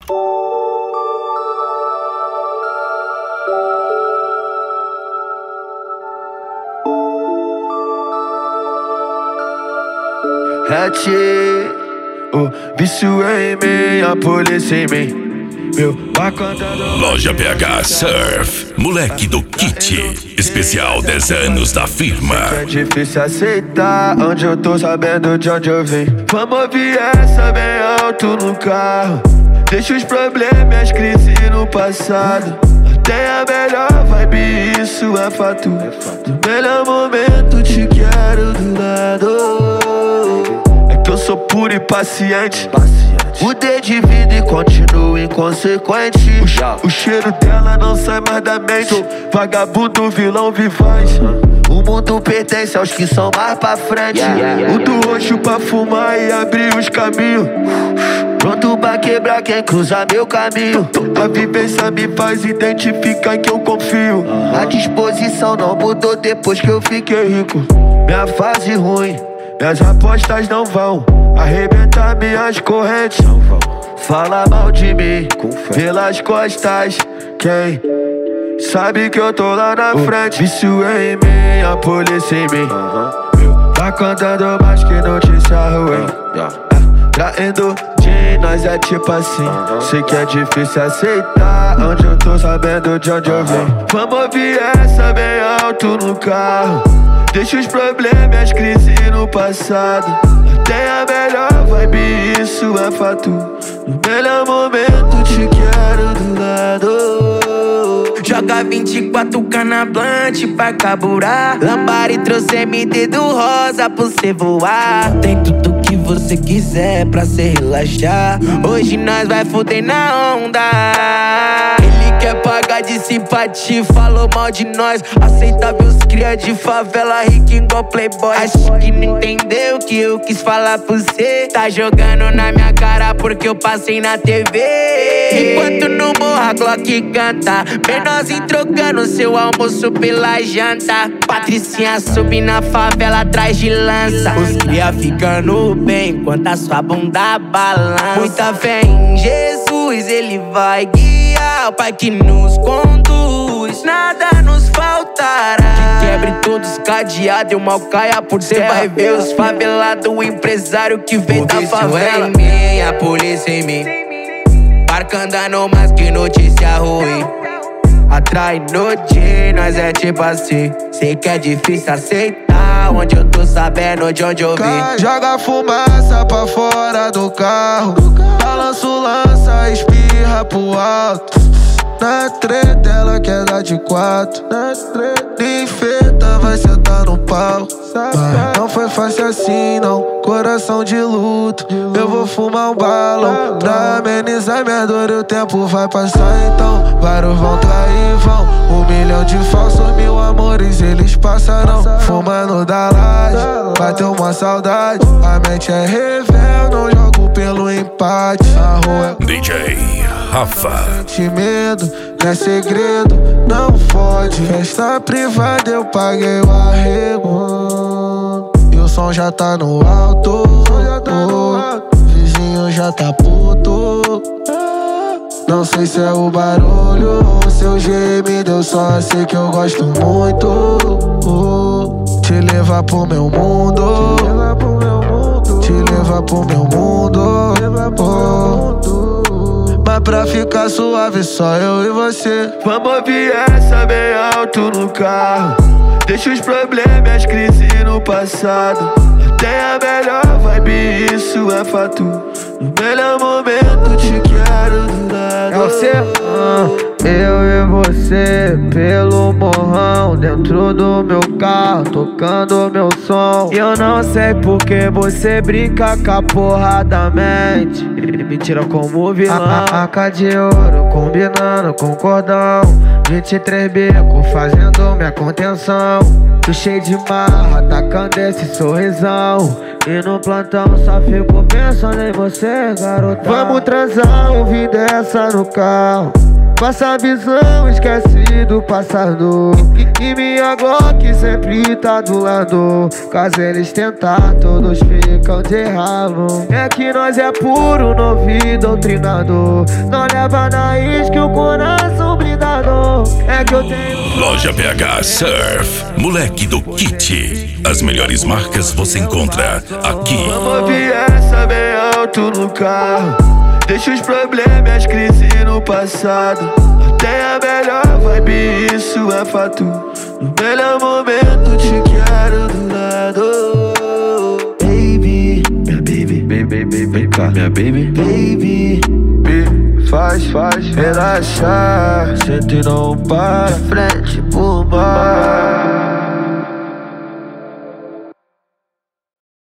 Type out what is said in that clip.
O vício é em mim, a polícia em mim. Meu Loja PH Surf, moleque do kit. Especial 10 anos da firma. É difícil aceitar onde eu tô, sabendo de onde eu vim. Vamos ouvir essa bem alto no carro. Deixa os problemas e as crises no passado. Tem a melhor vibe, isso é fato. No melhor momento te quero do lado. É que eu sou puro e paciente. Mudei de vida e continuo inconsequente. O cheiro dela não sai mais da mente. Vagabundo, vilão, vivaz. O mundo pertence aos que são mais pra frente. O do roxo pra fumar e abrir os caminhos. Pronto pra quebrar quem cruza meu caminho. A vivência me faz identificar em que eu confio. A disposição não mudou depois que eu fiquei rico. Minha fase ruim, minhas apostas não vão arrebentar minhas correntes. Fala mal de mim pelas costas. Quem sabe que eu tô lá na frente. Vício é em mim, a polícia em mim. Tá cantando mais que notícia ruim. Traindo de nós é tipo assim. Sei que é difícil aceitar onde eu tô, sabendo de onde eu vim. Vamos ouvir essa bem alto no carro. Deixa os problemas e as crises no passado. Tem a melhor vibe, isso é fato. No melhor momento te quero do lado. Joga 24K na blunt pra carburar. Lambari trouxe MD do rosa pra você voar. Tem tudo que você quiser pra se relaxar. Hoje nós vai fuder na onda. Ele quer pagar de simpatia, falou mal de nós. Aceita ver os cria de favela, rico igual playboy. Acho que não entendeu que eu quis falar pra você. Tá jogando na minha cara porque eu passei na TV. Enquanto no morro a Glock canta, menorzinho trocando seu almoço pela janta. Patricinha sobe na favela atrás de lança. Os cria ficando bem enquanto a sua bunda balança. Muita fé em Jesus, ele vai guiar. O Pai que nos conduz, nada nos faltará. Que quebre todos os cadeados e o mal caia por terra. Cê vai ver os favelados, o empresário que vem da favela. O vício é em mim, a polícia em mim. Barca andando mais que notícia ruim. Atrai noite, nós é tipo assim. Sei que é difícil aceitar onde eu tô, sabendo de onde eu vim. Joga fumaça pra fora do carro. Balança o lança, espirra pro alto. Na treta ela quer dar de 4. Enfeita, vai sentar no pau. Mas não foi fácil assim não, coração de luto. Eu vou fumar um balão pra amenizar minha dor e o tempo vai passar então. Vários vão trair, vão 1 milhão de falsos, 1000 amores eles passarão. Fumando da laje, bateu uma saudade. A mente é revel, não jogo pelo empate. A rua é DJ Rafa. sente medo, não é segredo, não fode. Festa privada eu paguei o arrego. E o som já tá no alto. Vizinho já tá puto. Não sei se é o barulho ou seu gemido, eu só sei que eu gosto muito. Te levar pro meu mundo. Te levar pro meu mundo. Mas pra ficar suave só eu e você. Vamos ouvir essa bem alto no carro. Deixa os problemas e as crises no passado. Tem a melhor vibe, isso é fato. No melhor momento te quero do lado. É você? Eu e você pelo morrão, dentro do meu carro, tocando meu som. E eu não sei porque você brinca com a porra da mente e me tira como vilão. AK de ouro combinando com cordão, 23 bico fazendo minha contenção. Tô cheio de marra, tacando esse sorrisão. E no plantão só fico pensando em você, garotão. Vamos transar, ouvir dessa no carro. Passa a visão, esquece do passado. E minha Glock sempre tá do lado. Caso eles tentar, todos ficam de ralo. É que nós é puro, novo e doutrinado. Não leva na isca o coração blindado. É que eu tenho Loja PH Surf, moleque do kit. As melhores marcas você encontra aqui. Vamos ouvir essa bem alto no carro. Deixa os problemas, as crises no passado. Tem a melhor vibe, isso é fato. No melhor momento te quero do lado. Baby, minha baby, baby, vem cá, minha baby, baby, faz relaxar. Senta e não para, frente pro mar.